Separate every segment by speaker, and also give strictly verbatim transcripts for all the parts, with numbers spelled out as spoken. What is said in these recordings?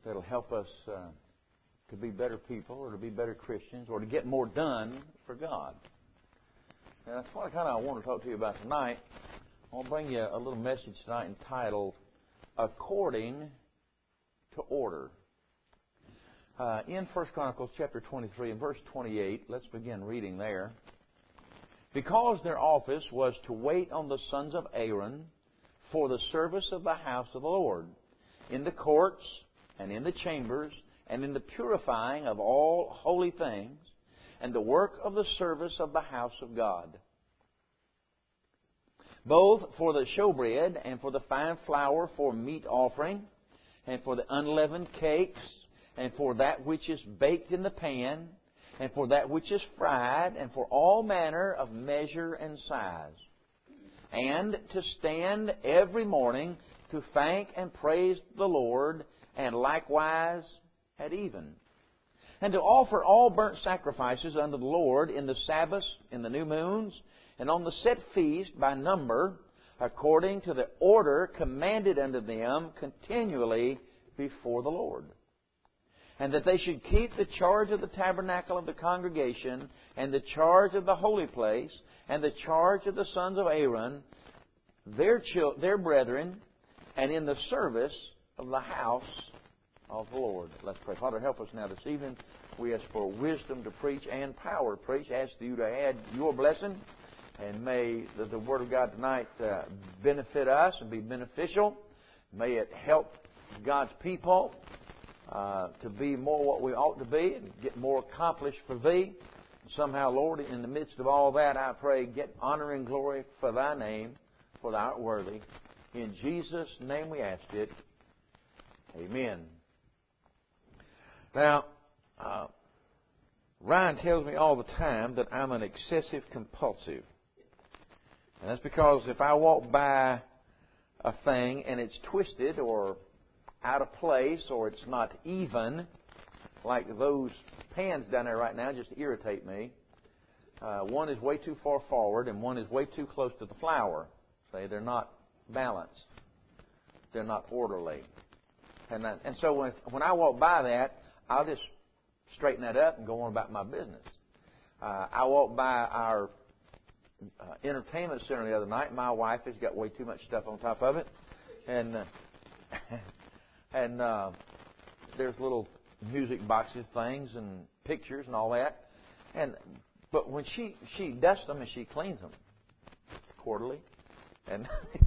Speaker 1: that'll help us uh, to be better people or to be better Christians or to get more done for God. And that's what I kind of want to talk to you about tonight. I want to bring you a little message tonight entitled, According to Order. Uh, in First Chronicles chapter twenty-three and verse twenty-eight, let's begin reading there. Because their office was to wait on the sons of Aaron for the service of the house of the Lord, in the courts and in the chambers, and in the purifying of all holy things, and the work of the service of the house of God, both for the showbread and for the fine flour for meat offering, and for the unleavened cakes, and for that which is baked in the pan, and for that which is fried, and for all manner of measure and size, and to stand every morning to thank and praise the Lord, and likewise at even, and to offer all burnt sacrifices unto the Lord in the Sabbaths, in the new moons, and on the set feast by number, according to the order commanded unto them continually before the Lord. And that they should keep the charge of the tabernacle of the congregation, and the charge of the holy place, and the charge of the sons of Aaron, their chil- their brethren, and in the service of the house of the Lord. Let's pray. Father, help us now this evening. We ask for wisdom to preach and power to preach. Ask you to add your blessing. And may the, the Word of God tonight uh, benefit us and be beneficial. May it help God's people uh, to be more what we ought to be and get more accomplished for Thee. And somehow, Lord, in the midst of all that, I pray, get honor and glory for Thy name, for Thou art worthy. In Jesus' name we ask it. Amen. Now, uh, Ryan tells me all the time that I'm an excessive compulsive. And that's because if I walk by a thing and it's twisted or out of place or it's not even, like those pans down there right now just irritate me. Uh, one is way too far forward and one is way too close to the flour. Say they're not balanced. They're not orderly. And that, and so when when I walk by that, I'll just straighten that up and go on about my business. Uh, I walked by our uh, entertainment center the other night. My wife has got way too much stuff on top of it, and uh, and uh, there's little music boxes, things, and pictures and all that. And but when she she dusts them and she cleans them quarterly, and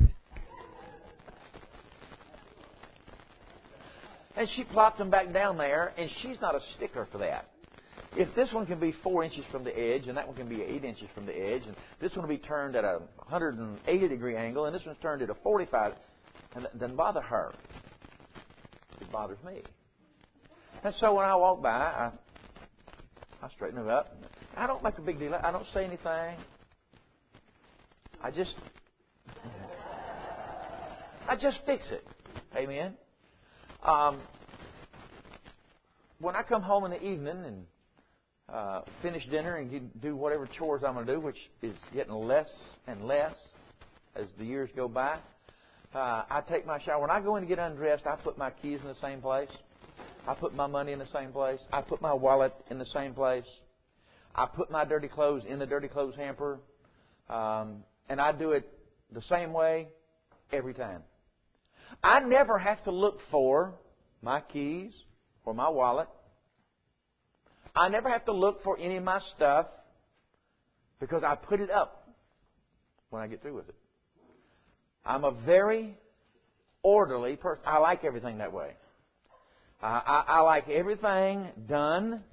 Speaker 1: and she plopped them back down there, and she's not a stickler for that. If this one can be four inches from the edge, and that one can be eight inches from the edge, and this one will be turned at a one hundred eighty degree angle, and this one's turned at a forty-five, and it doesn't bother her. It bothers me. And so when I walk by, I, I straighten it up. I don't make a big deal. I don't say anything. I just, I just fix it. Amen. Um, when I come home in the evening and uh, finish dinner and do whatever chores I'm going to do, which is getting less and less as the years go by, uh, I take my shower. When I go in to get undressed, I put my keys in the same place. I put my money in the same place. I put my wallet in the same place. I put my dirty clothes in the dirty clothes hamper. Um, and I do it the same way every time. I never have to look for my keys or my wallet. I never have to look for any of my stuff because I put it up when I get through with it. I'm a very orderly person. I like everything that way. I, I, I like everything done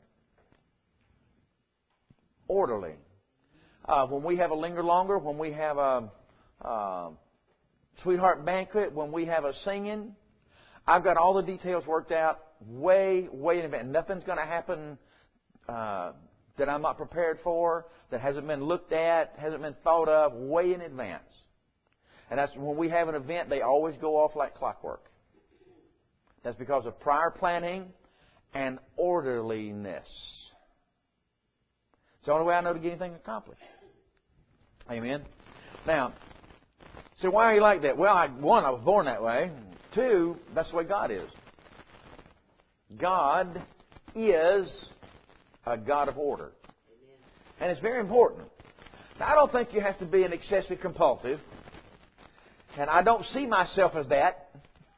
Speaker 1: orderly. Uh, when we have a linger longer, when we have a uh, sweetheart banquet, when we have a singing, I've got all the details worked out way, way in advance. Nothing's going to happen uh, that I'm not prepared for, that hasn't been looked at, hasn't been thought of way in advance. And that's when we have an event, they always go off like clockwork. That's because of prior planning and orderliness. It's the only way I know to get anything accomplished. Amen. Now, so why are you like that? Well, I, one, I was born that way. Two, that's the way God is. God is a God of order. And it's very important. Now, I don't think you have to be an excessive compulsive. And I don't see myself as that.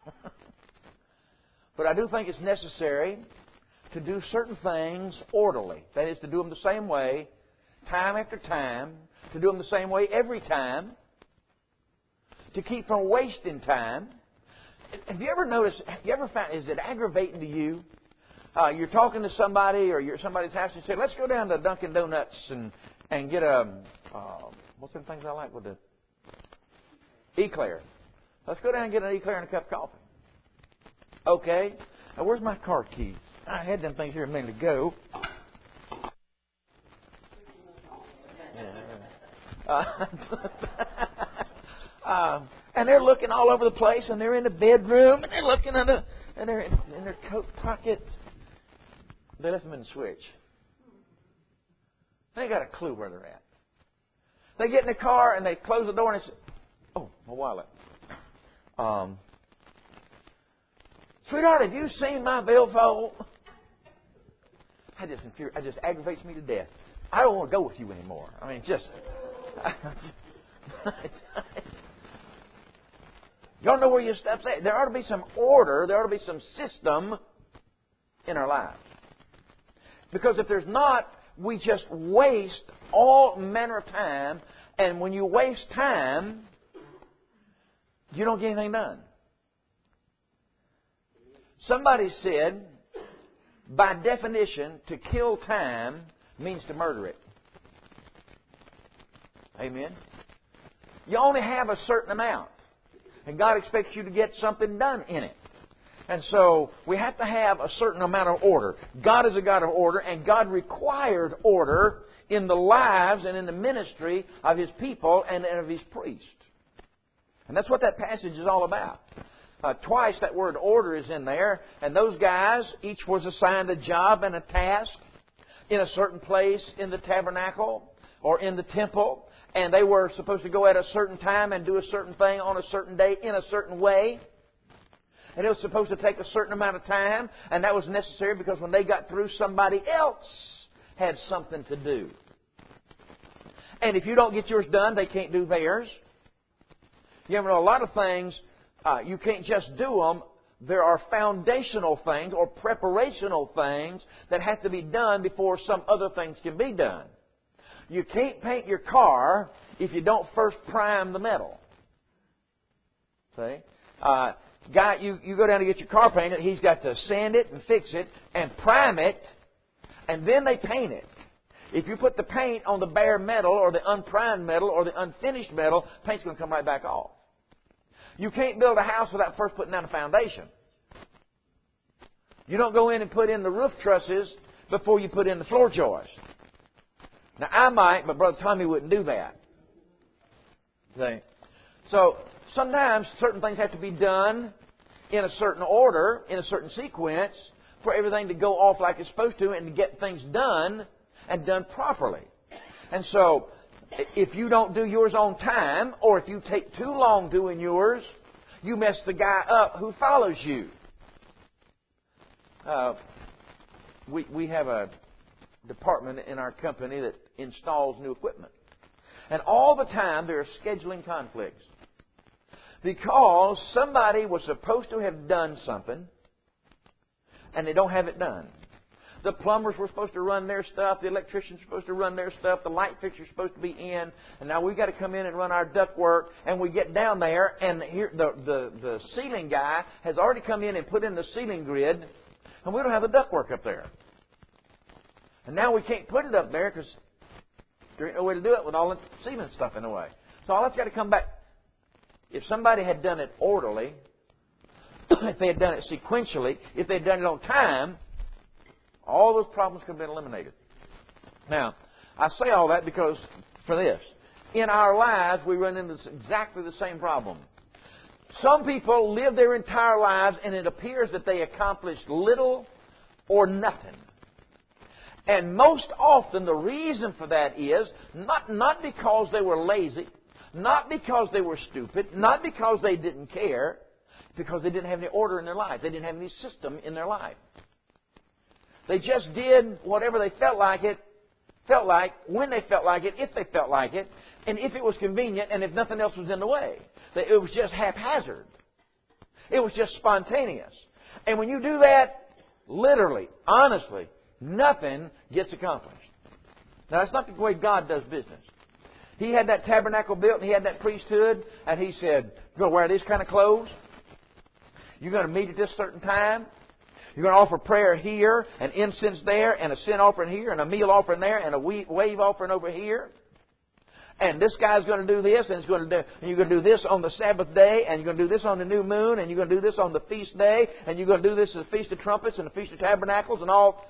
Speaker 1: But I do think it's necessary to do certain things orderly. That is, to do them the same way, time after time. To do them the same way every time. To keep from wasting time. Have you ever noticed, have you ever found, is it aggravating to you? Uh, you're talking to somebody or you're at somebody's house and you say, let's go down to Dunkin' Donuts and, and get a, uh, what's some things I like with the Eclair. Let's go down and get an Eclair and a cup of coffee. Okay. Now, where's my car keys? I had them things here a minute ago. Yeah. Uh, uh, and they're looking all over the place, and they're in the bedroom, and they're looking at the, and they're in, in their coat pocket. They left them in the switch. They ain't got a clue where they're at. They get in the car and they close the door and they say, "Oh, my wallet. Um, sweetheart, have you seen my billfold?" I just infuri- I just aggravates me to death. I don't want to go with you anymore. I mean, just. Y'all know where your stuff's at. There ought to be some order. There ought to be some system in our lives. Because if there's not, we just waste all manner of time. And when you waste time, you don't get anything done. Somebody said, by definition, to kill time means to murder it. Amen? You only have a certain amount. And God expects you to get something done in it. And so we have to have a certain amount of order. God is a God of order, and God required order in the lives and in the ministry of His people and of His priests. And that's what that passage is all about. Uh, twice that word order is in there, and those guys, each was assigned a job and a task in a certain place in the tabernacle or in the temple, and they were supposed to go at a certain time and do a certain thing on a certain day in a certain way. And it was supposed to take a certain amount of time, and that was necessary because when they got through, somebody else had something to do. And if you don't get yours done, they can't do theirs. You ever know, a lot of things, uh, you can't just do them. There are foundational things or preparational things that have to be done before some other things can be done. You can't paint your car if you don't first prime the metal. See? Uh, guy, you, you go down to get your car painted, he's got to sand it and fix it and prime it, and then they paint it. If you put the paint on the bare metal or the unprimed metal or the unfinished metal, paint's going to come right back off. You can't build a house without first putting down a foundation. You don't go in and put in the roof trusses before you put in the floor joists. Now, I might, but Brother Tommy wouldn't do that. See? So, sometimes certain things have to be done in a certain order, in a certain sequence, for everything to go off like it's supposed to and to get things done and done properly. And so, if you don't do yours on time, or if you take too long doing yours, you mess the guy up who follows you. Uh, we we have a department in our company that installs new equipment. And all the time there are scheduling conflicts. Because somebody was supposed to have done something, and they don't have it done. The plumbers were supposed to run their stuff. The electricians were supposed to run their stuff. The light fixture's supposed to be in. And now we've got to come in and run our duct work. And we get down there, and here the, the, the ceiling guy has already come in and put in the ceiling grid, and we don't have the duct work up there. And now we can't put it up there because there ain't no way to do it with all the ceiling stuff in the way. So all that's got to come back. If somebody had done it orderly, if they had done it sequentially, if they had done it on time, all those problems could have been eliminated. Now, I say all that because, for this, in our lives we run into exactly the same problem. Some people live their entire lives and it appears that they accomplished little or nothing. And most often the reason for that is not, not because they were lazy, not because they were stupid, not because they didn't care, because they didn't have any order in their life. They didn't have any system in their life. They just did whatever they felt like it, felt like, when they felt like it, if they felt like it, and if it was convenient, and if nothing else was in the way. It was just haphazard. It was just spontaneous. And when you do that, literally, honestly, nothing gets accomplished. Now, that's not the way God does business. He had that tabernacle built, and He had that priesthood, and He said, you're going to wear these kind of clothes. You're going to meet at this certain time. You're going to offer prayer here, and incense there, and a sin offering here, and a meal offering there, and a wave offering over here. And this guy's going to do this, and, it's going to do, and you're going to do this on the Sabbath day, and you're going to do this on the new moon, and you're going to do this on the feast day, and you're going to do this at the Feast of Trumpets and the Feast of Tabernacles and all.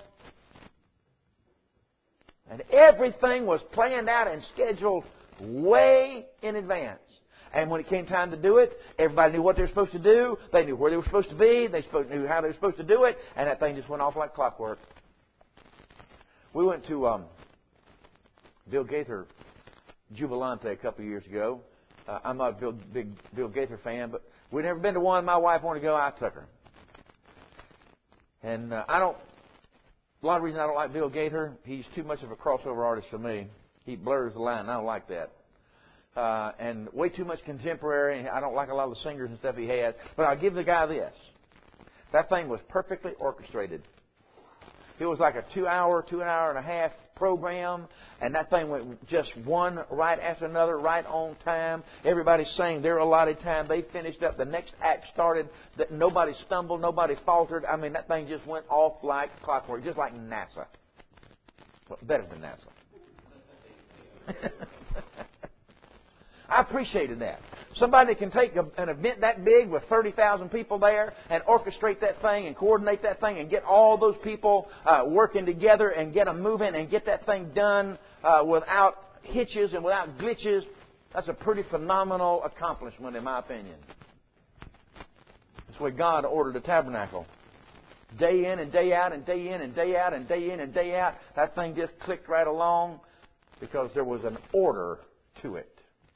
Speaker 1: And everything was planned out and scheduled way in advance. And when it came time to do it, everybody knew what they were supposed to do. They knew where they were supposed to be. They knew how they were supposed to do it. And that thing just went off like clockwork. We went to um, Bill Gaither Jubilante a couple of years ago. Uh, I'm not a Bill, big Bill Gaither fan, but we'd never been to one. My wife wanted to go. I took her. And uh, I don't... A lot of reasons I don't like Bill Gaither. He's too much of a crossover artist for me. He blurs the line. I don't like that. Uh, and way too much contemporary. I don't like a lot of the singers and stuff he has. But I'll give the guy this. That thing was perfectly orchestrated. It was like a two-hour, two-hour and a half program, and that thing went just one right after another, right on time. Everybody sang their allotted time. They finished up. The next act started. That nobody stumbled, nobody faltered. I mean, that thing just went off like clockwork, just like NASA. Well, better than NASA. I appreciated that. Somebody can take a, an event that big with thirty thousand people there and orchestrate that thing and coordinate that thing and get all those people uh, working together and get them moving and get that thing done uh, without hitches and without glitches. That's a pretty phenomenal accomplishment, in my opinion. That's the way God ordered the tabernacle. Day in and day out and day in and day out and day in and day out. That thing just clicked right along because there was an order to it.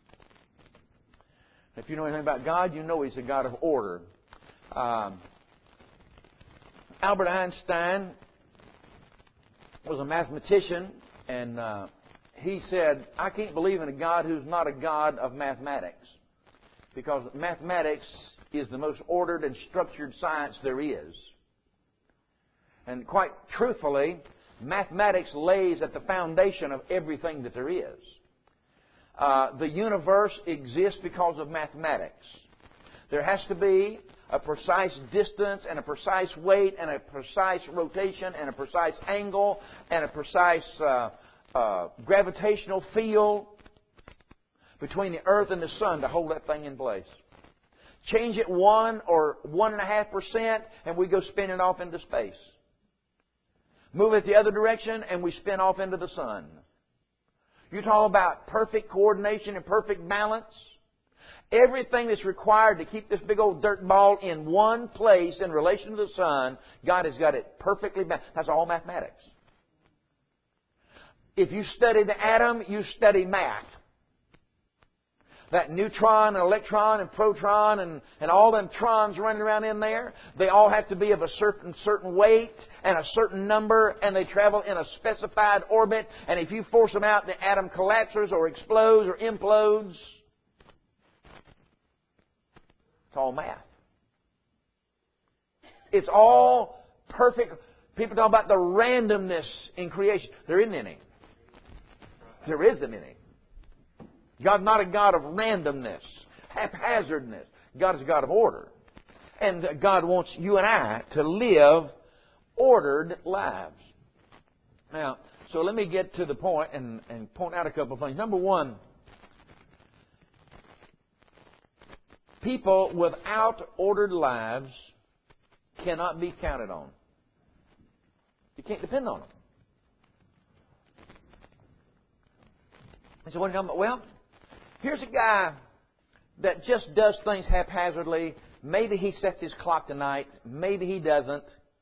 Speaker 1: If you know anything about God, you know He's a God of order. Um, Albert Einstein was a mathematician, and uh, he said, I can't believe in a God who's not a God of mathematics, because mathematics is the most ordered and structured science there is. And quite truthfully, mathematics lays at the foundation of everything that there is. Uh, the universe exists because of mathematics. There has to be a precise distance and a precise weight and a precise rotation and a precise angle and a precise uh, uh, gravitational field between the earth and the sun to hold that thing in place. Change it one or one and a half percent and we go spinning off into space. Move it the other direction and we spin off into the sun. You talk about perfect coordination and perfect balance. Everything that's required to keep this big old dirt ball in one place in relation to the sun, God has got it perfectly balanced. That's all mathematics. If you study the atom, you study math. That neutron and electron and proton and, and all them trons running around in there, they all have to be of a certain certain weight and a certain number, and they travel in a specified orbit. And if you force them out, the atom collapses or explodes or implodes. It's all math. It's all perfect. People talk about the randomness in creation. There isn't any. There isn't any. God's not a God of randomness, haphazardness. God is a God of order. And God wants you and I to live ordered lives. Now, so let me get to the point and, and point out a couple of things. Number one, people without ordered lives cannot be counted on. You can't depend on them. And so what are you talking about? Well, here's a guy that just does things haphazardly. Maybe he sets his clock tonight. Maybe he doesn't.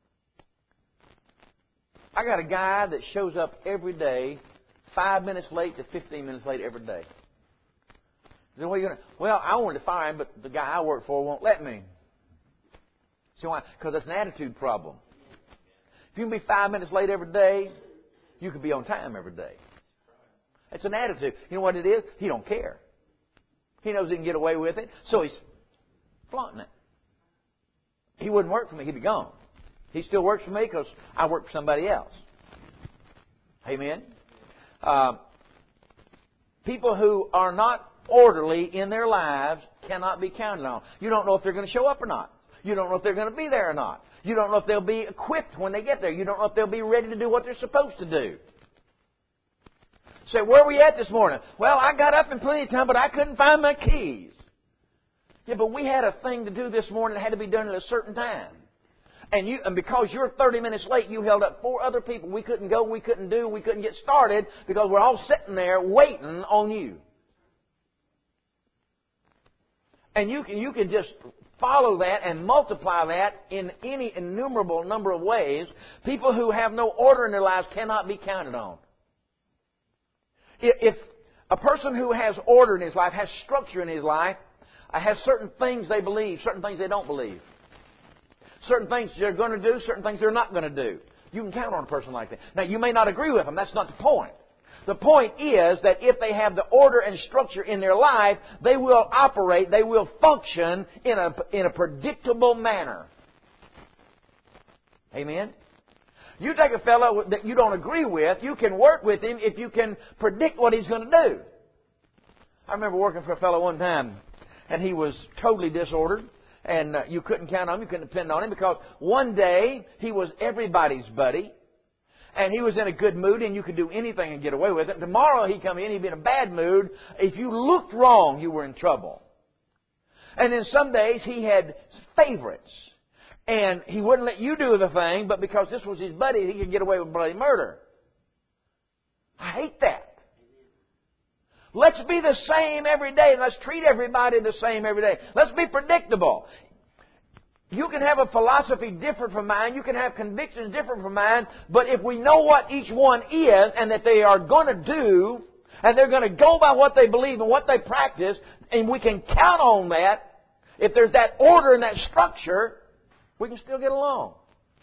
Speaker 1: I got a guy that shows up every day, five minutes late to fifteen minutes late every day. Then what are you going to? Well, I wanted to fire him, but the guy I work for won't let me. See why? Because it's an attitude problem. If you can be five minutes late every day, you can be on time every day. It's an attitude. You know what it is? He don't care. He knows he can get away with it, so he's flaunting it. He wouldn't work for me. He'd be gone. He still works for me because I work for somebody else. Amen? Uh, people who are not orderly in their lives cannot be counted on. You don't know if they're going to show up or not. You don't know if they're going to be there or not. You don't know if they'll be equipped when they get there. You don't know if they'll be ready to do what they're supposed to do. Say, where were you at this morning? Well, I got up in plenty of time, but I couldn't find my keys. Yeah, but we had a thing to do this morning that had to be done at a certain time. And you, and because you're thirty minutes late, you held up four other people. We couldn't go, we couldn't do, we couldn't get started because we're all sitting there waiting on you. And you can, you can just follow that and multiply that in any innumerable number of ways. People who have no order in their lives cannot be counted on. If a person who has order in his life, has structure in his life, has certain things they believe, certain things they don't believe, certain things they're going to do, certain things they're not going to do, you can count on a person like that. Now, you may not agree with them. That's not the point. The point is that if they have the order and structure in their life, they will operate, they will function in a, in a predictable manner. Amen? You take a fellow that you don't agree with, you can work with him if you can predict what he's going to do. I remember working for a fellow one time, and he was totally disordered, and uh, you couldn't count on him, you couldn't depend on him, because one day he was everybody's buddy, and he was in a good mood, and you could do anything and get away with it. Tomorrow he'd come in, he'd be in a bad mood. If you looked wrong, you were in trouble. And then some days he had favorites. And he wouldn't let you do the thing, but because this was his buddy, he could get away with bloody murder. I hate that. Let's be the same every day, and let's treat everybody the same every day. Let's be predictable. You can have a philosophy different from mine. You can have convictions different from mine. But if we know what each one is and that they are going to do, and they're going to go by what they believe and what they practice, and we can count on that, if there's that order and that structure, we can still get along.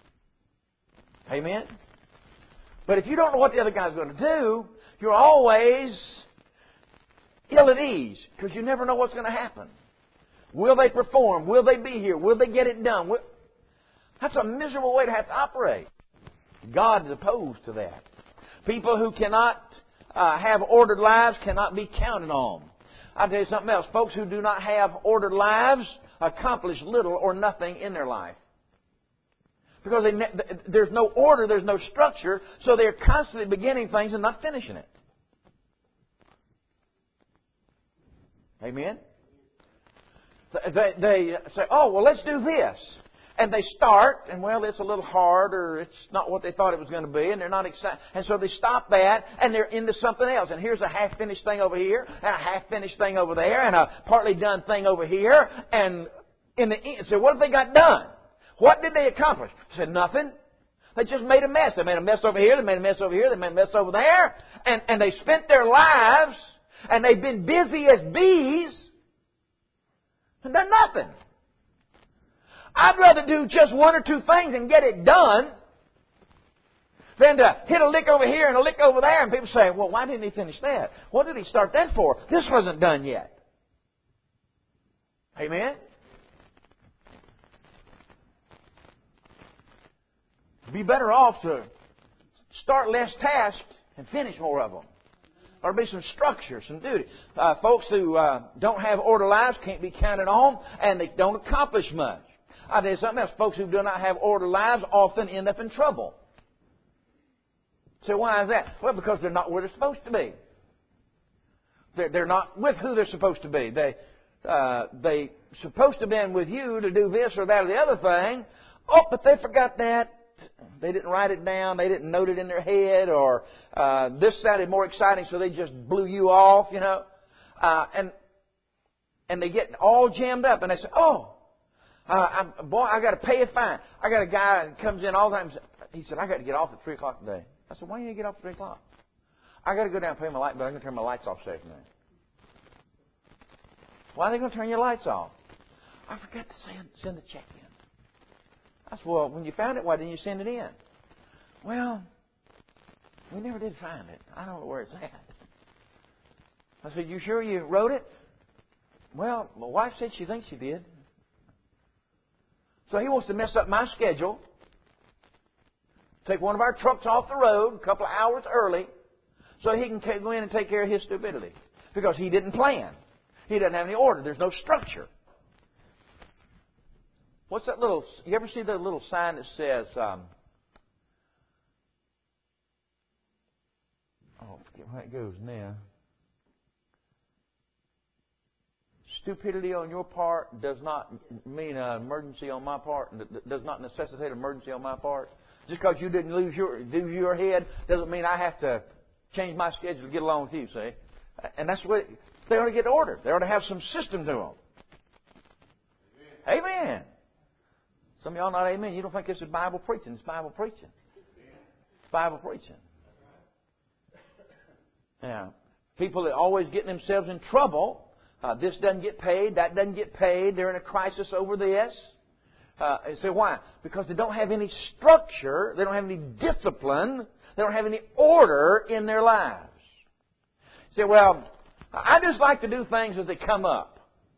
Speaker 1: Amen? But if you don't know what the other guy's going to do, you're always ill at ease because you never know what's going to happen. Will they perform? Will they be here? Will they get it done? Will... That's a miserable way to have to operate. God is opposed to that. People who cannot uh, have ordered lives cannot be counted on. I'll tell you something else. Folks who do not have ordered lives accomplish little or nothing in their life. Because they, there's no order, there's no structure, so they're constantly beginning things and not finishing it. Amen? They, they say, oh, well, let's do this. And they start, and well, it's a little hard, or it's not what they thought it was going to be, and they're not excited. And so they stop that, and they're into something else. And here's a half-finished thing over here, and a half-finished thing over there, and a partly done thing over here. And in the end, so what have they got done? What did they accomplish? I said, nothing. They just made a mess. They made a mess over here, they made a mess over here, they made a mess over there. And, and they spent their lives, and they've been busy as bees, and done nothing. I'd rather do just one or two things and get it done than to hit a lick over here and a lick over there. And people say, well, why didn't he finish that? What did he start that for? This wasn't done yet. Amen? Be better off to start less tasks and finish more of them. There'll be some structure, some duty. Uh, folks who uh, don't have ordered lives can't be counted on, and they don't accomplish much. I'll tell you something else. Folks who do not have ordered lives often end up in trouble. So why is that? Well, because they're not where they're supposed to be. They're, they're not with who they're supposed to be. They uh, they supposed to have been with you to do this or that or the other thing. Oh, but they forgot that. They didn't write it down. They didn't note it in their head. Or uh, this sounded more exciting, so they just blew you off, you know. Uh, and and they get all jammed up. And they say, oh, uh, I'm, boy, I got to pay a fine. I got a guy that comes in all the time. He said, I got to get off at three o'clock today. I said, why do you get off at three o'clock? I got to go down and pay my light bill. I'm going to turn my lights off Saturday night. Why are they going to turn your lights off? I forgot to send, send the check in. I said, well, when you found it, why didn't you send it in? Well, we never did find it. I don't know where it's at. I said, you sure you wrote it? Well, my wife said she thinks she did. So he wants to mess up my schedule, take one of our trucks off the road a couple of hours early, so he can go in and take care of his stupidity. Because he didn't plan. He doesn't have any order. There's no structure. What's that little... You ever see the little sign that says... Um, oh, I forget how it goes now. Stupidity on your part does not mean an emergency on my part. Does not necessitate an emergency on my part. Just because you didn't lose your lose your head doesn't mean I have to change my schedule to get along with you. See, and that's what they ought to get ordered. They ought to have some system to them. Amen. Amen. Some of y'all not amen. You don't think this is Bible preaching? It's Bible preaching. It's Bible preaching. Yeah. People are always getting themselves in trouble. Uh, this doesn't get paid. That doesn't get paid. They're in a crisis over this. Uh, you say, why? Because they don't have any structure. They don't have any discipline. They don't have any order in their lives. You say, well, I just like to do things as they come up.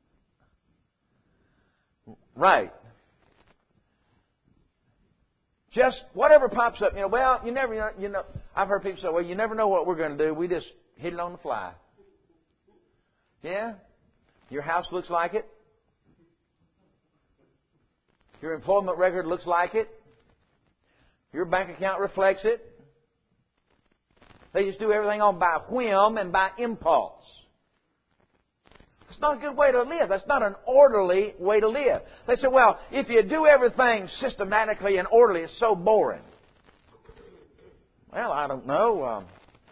Speaker 1: Right. Just whatever pops up. You know, well, you never, you know, you know, I've heard people say, well, you never know what we're going to do. We just hit it on the fly. Yeah? Your house looks like it. Your employment record looks like it. Your bank account reflects it. They just do everything on by whim and by impulse. It's not a good way to live. That's not an orderly way to live. They say, well, if you do everything systematically and orderly, it's so boring. Well, I don't know. Um,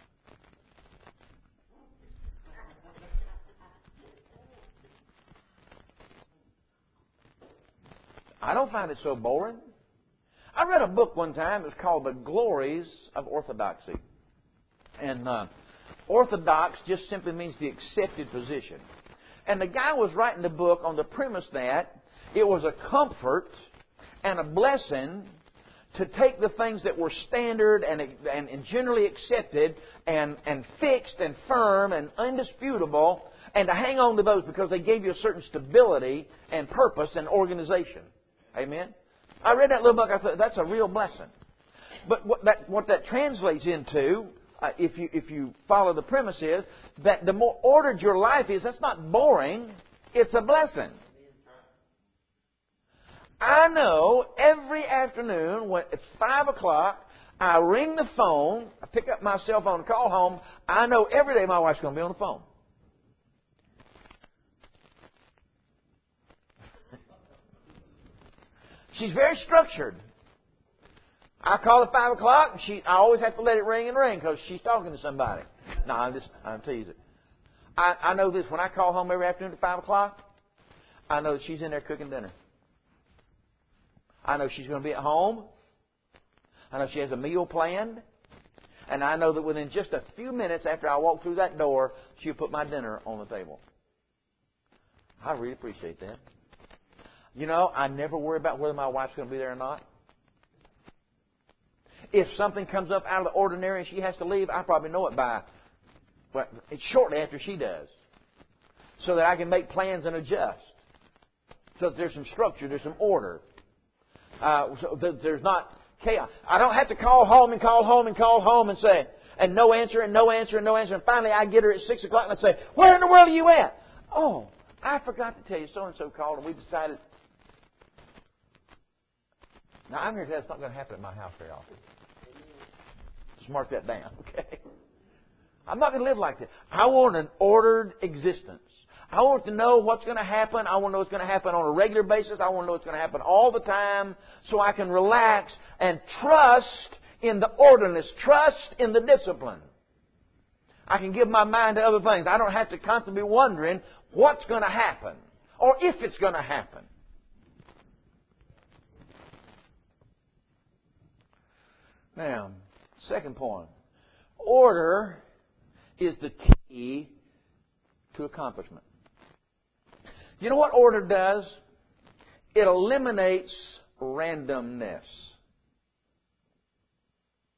Speaker 1: I don't find it so boring. I read a book one time. It was called The Glories of Orthodoxy. And uh, orthodox just simply means the accepted position. And the guy was writing the book on the premise that it was a comfort and a blessing to take the things that were standard and, and, and generally accepted and, and fixed and firm and undisputable and to hang on to those because they gave you a certain stability and purpose and organization. Amen? I read that little book. I thought, that's a real blessing. But what that, what that translates into, uh, if you if you follow the premise, is that the more ordered your life is, that's not boring. It's a blessing. I know every afternoon when it's five o'clock, I ring the phone, I pick up my cell phone and call home. I know every day my wife's going to be on the phone. She's very structured. I call at five o'clock, and she, I always have to let it ring and ring because she's talking to somebody. No, I'm just, I'm teasing. I, I know this. When I call home every afternoon at five o'clock, I know that she's in there cooking dinner. I know she's going to be at home. I know she has a meal planned. And I know that within just a few minutes after I walk through that door, she'll put my dinner on the table. I really appreciate that. You know, I never worry about whether my wife's going to be there or not. If something comes up out of the ordinary and she has to leave, I probably know it by, well, it's shortly after she does. So that I can make plans and adjust. So that there's some structure, there's some order. Uh, so that there's not chaos. I don't have to call home and call home and call home and say, and no answer and no answer and no answer. And finally I get her at six o'clock and I say, where in the world are you at? Oh, I forgot to tell you, so-and-so called and we decided. Now, I'm here to tell you that's not going to happen at my house very often. Just mark that down, okay? I'm not going to live like this. I want an ordered existence. I want to know what's going to happen. I want to know what's going to happen on a regular basis. I want to know what's going to happen all the time so I can relax and trust in the orderliness, trust in the discipline. I can give my mind to other things. I don't have to constantly be wondering what's going to happen or if it's going to happen. Now, second point. Order is the key to accomplishment. You know what order does? It eliminates randomness.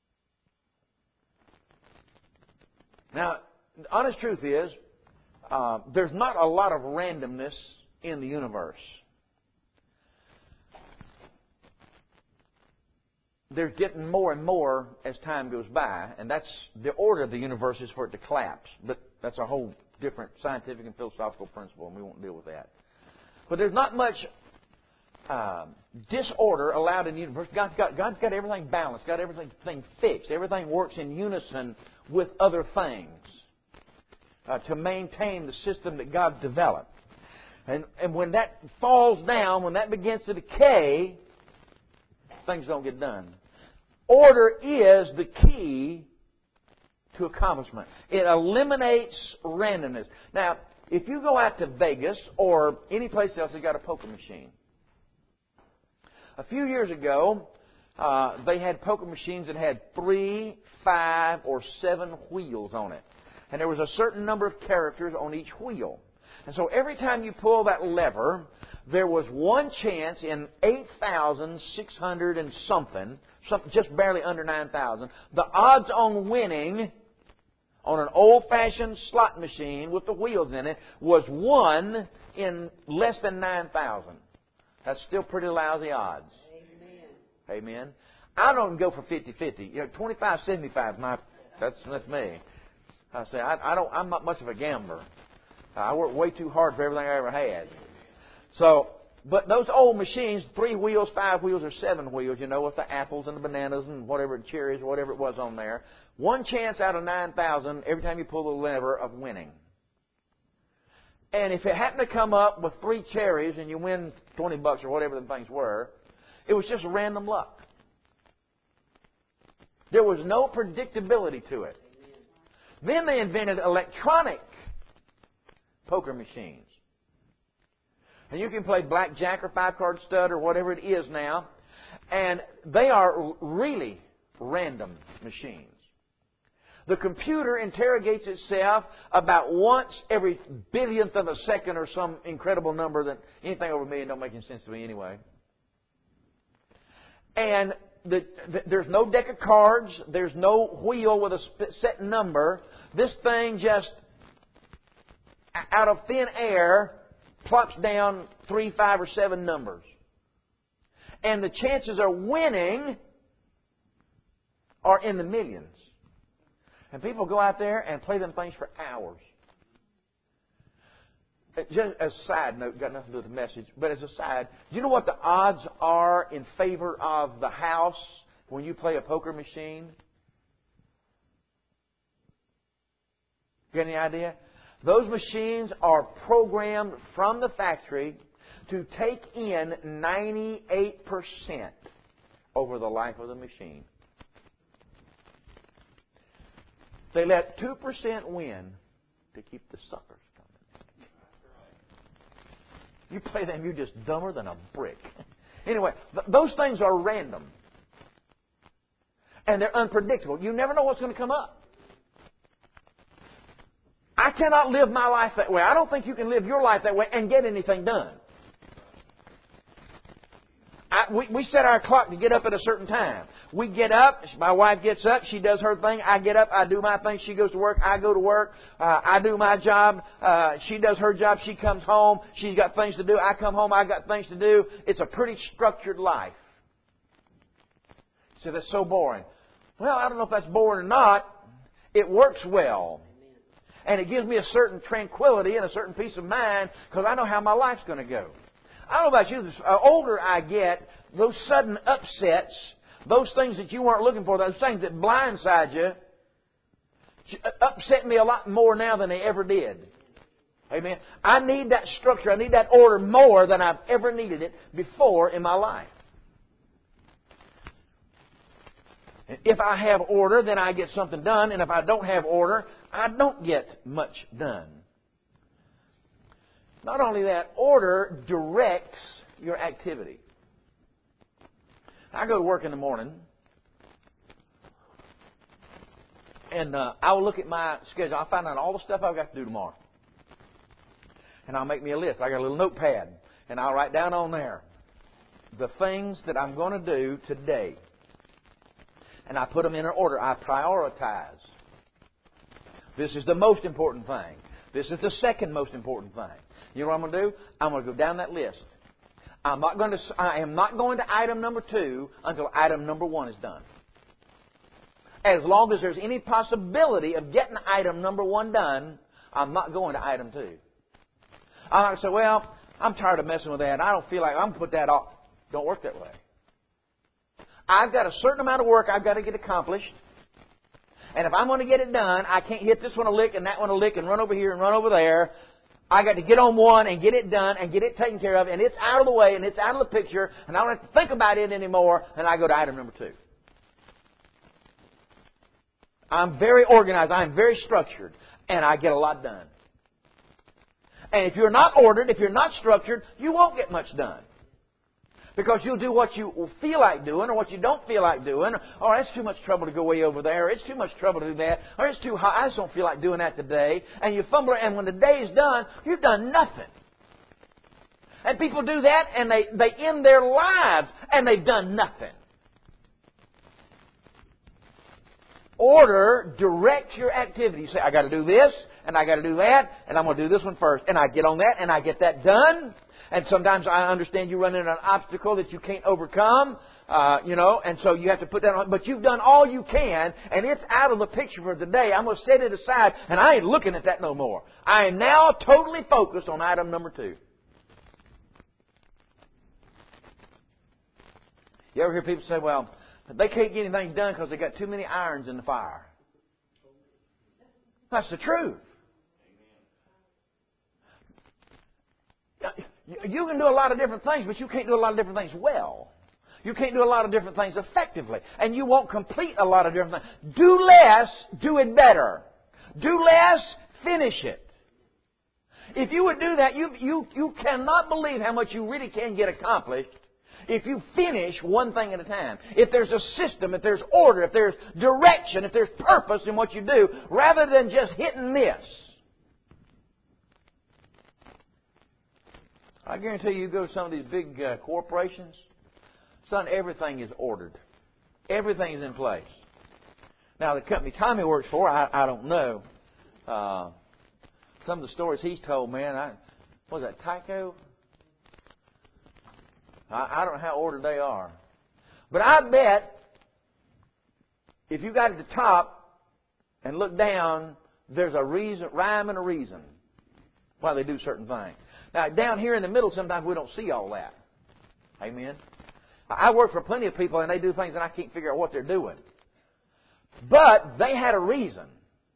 Speaker 1: Now, the honest truth is, uh, there's not a lot of randomness in the universe. There's getting more and more as time goes by, and that's the order of the universe is for it to collapse. But that's a whole different scientific and philosophical principle, and we won't deal with that. But there's not much uh, disorder allowed in the universe. God's got, God's got everything balanced, got everything fixed. Everything works in unison with other things uh, to maintain the system that God's developed. And, and when that falls down, when that begins to decay, things don't get done. Order is the key to accomplishment. It eliminates randomness. Now, if you go out to Vegas or any place else that's got a poker machine, a few years ago, uh, they had poker machines that had three, five, or seven wheels on it. And there was a certain number of characters on each wheel. And so every time you pull that lever, there was one chance in eight thousand six hundred and something, something just barely under nine thousand. The odds on winning on an old-fashioned slot machine with the wheels in it was one in less than nine thousand. That's still pretty lousy odds. Amen. Amen. I don't go for fifty-fifty. You know, twenty-five seventy-five is my, that's, that's me. I say, I, I don't, I'm not much of a gambler. I worked way too hard for everything I ever had. So, but those old machines, three wheels, five wheels, or seven wheels, you know, with the apples and the bananas and whatever, cherries or whatever it was on there, one chance out of nine thousand every time you pull the lever of winning. And if it happened to come up with three cherries and you win twenty bucks or whatever the things were, it was just random luck. There was no predictability to it. Then they invented electronic poker machines. And you can play blackjack or five-card stud or whatever it is now. And they are really random machines. The computer interrogates itself about once every billionth of a second or some incredible number that anything over a million don't make any sense to me anyway. And the, the, there's no deck of cards. There's no wheel with a set number. This thing just, out of thin air, plops down three, five, or seven numbers. And the chances of winning are in the millions. And people go out there and play them things for hours. Just as a side note, got nothing to do with the message, but as a side, do you know what the odds are in favor of the house when you play a poker machine? You got any idea? Those machines are programmed from the factory to take in ninety-eight percent over the life of the machine. They let two percent win to keep the suckers coming. You play them, you're just dumber than a brick. Anyway, th- those things are random. And they're unpredictable. You never know what's going to come up. I cannot live my life that way. I don't think you can live your life that way and get anything done. I, we, we set our clock to get up at a certain time. We get up, my wife gets up, she does her thing, I get up, I do my thing, she goes to work, I go to work, uh, I do my job, uh, she does her job, she comes home, she's got things to do, I come home, I got things to do. It's a pretty structured life. So that's so boring. Well, I don't know if that's boring or not. It works well. And it gives me a certain tranquility and a certain peace of mind because I know how my life's going to go. I don't know about you, the uh, older I get, those sudden upsets, those things that you weren't looking for, those things that blindside you, upset me a lot more now than they ever did. Amen. I need that structure, I need that order more than I've ever needed it before in my life. If I have order, then I get something done. And if I don't have order, I don't get much done. Not only that, order directs your activity. I go to work in the morning, and uh, I will look at my schedule. I'll find out all the stuff I've got to do tomorrow. And I'll make me a list. I got a little notepad, and I'll write down on there the things that I'm going to do today. And I put them in an order. I prioritize. This is the most important thing. This is the second most important thing. You know what I'm going to do? I'm going to go down that list. I'm not going to, I am not going to item number two until item number one is done. As long as there's any possibility of getting item number one done, I'm not going to item two. I'm not going to say, well, I'm tired of messing with that. I don't feel like I'm going to put that off. Don't work that way. I've got a certain amount of work I've got to get accomplished. And if I'm going to get it done, I can't hit this one a lick and that one a lick and run over here and run over there. I got to get on one and get it done and get it taken care of, and it's out of the way and it's out of the picture, and I don't have to think about it anymore, and I go to item number two. I'm very organized. I'm very structured, and I get a lot done. And if you're not ordered, if you're not structured, you won't get much done. Because you'll do what you feel like doing or what you don't feel like doing. Or, that's too much trouble to go way over there. Or, it's too much trouble to do that. Or, it's too hot. I just don't feel like doing that today. And you fumble, and when the day is done, you've done nothing. And people do that, and they, they end their lives, and they've done nothing. Order directs your activity. You say, I got to do this, and I got to do that, and I'm going to do this one first. And I get on that, and I get that done. And sometimes I understand you run into an obstacle that you can't overcome, uh, you know, and so you have to put that on. But you've done all you can, and it's out of the picture for today. I'm going to set it aside, and I ain't looking at that no more. I am now totally focused on item number two. You ever hear people say, well, they can't get anything done because they got too many irons in the fire? That's the truth. You can do a lot of different things, but you can't do a lot of different things well. You can't do a lot of different things effectively. And you won't complete a lot of different things. Do less, do it better. Do less, finish it. If you would do that, you, you, you cannot believe how much you really can get accomplished if you finish one thing at a time. If there's a system, if there's order, if there's direction, if there's purpose in what you do, rather than just hit and miss. I guarantee you, you go to some of these big uh, corporations, son, everything is ordered. Everything is in place. Now, the company Tommy works for, I, I don't know. Uh, some of the stories he's told, man, I, what was that, Tyco? I, I don't know how ordered they are. But I bet if you got at the top and look down, there's a reason, rhyme and a reason why they do certain things. Now, down here in the middle, sometimes we don't see all that. Amen? I work for plenty of people, and they do things, and I can't figure out what they're doing. But they had a reason.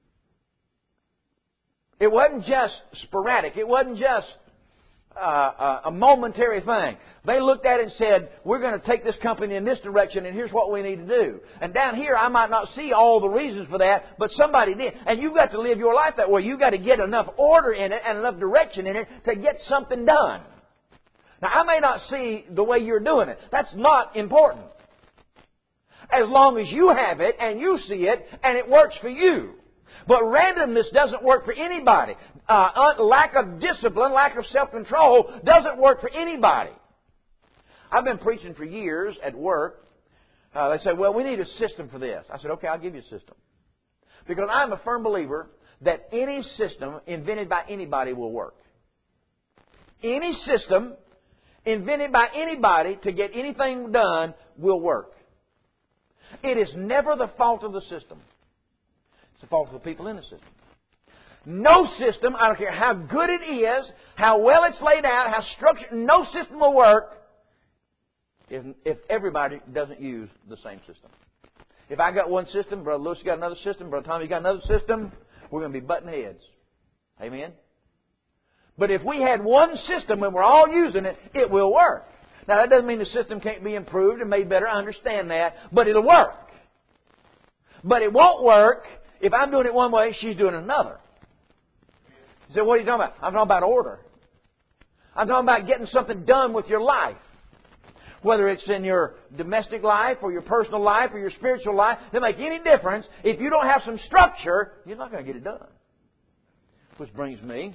Speaker 1: It wasn't just sporadic. It wasn't just uh, a momentary thing. They looked at it and said, we're going to take this company in this direction, and here's what we need to do. And down here, I might not see all the reasons for that, but somebody did. And you've got to live your life that way. You've got to get enough order in it and enough direction in it to get something done. Now, I may not see the way you're doing it. That's not important. As long as you have it and you see it and it works for you. But randomness doesn't work for anybody. Uh, lack of discipline, lack of self-control doesn't work for anybody. I've been preaching for years at work. Uh, they say, well, we need a system for this. I said, okay, I'll give you a system. Because I'm a firm believer that any system invented by anybody will work. Any system invented by anybody to get anything done will work. It is never the fault of the system. It's the fault of the people in the system. No system, I don't care how good it is, how well it's laid out, how structured, no system will work if, if everybody doesn't use the same system. If I got one system, Brother Lewis got another system, Brother Tommy got another system, we're going to be butting heads. Amen? But if we had one system and we're all using it, it will work. Now, that doesn't mean the system can't be improved and made better. I understand that. But it'll work. But it won't work if I'm doing it one way, she's doing it another. You say, what are you talking about? I'm talking about order. I'm talking about getting something done with your life. Whether it's in your domestic life or your personal life or your spiritual life, it doesn't make any difference. If you don't have some structure, you're not going to get it done. Which brings me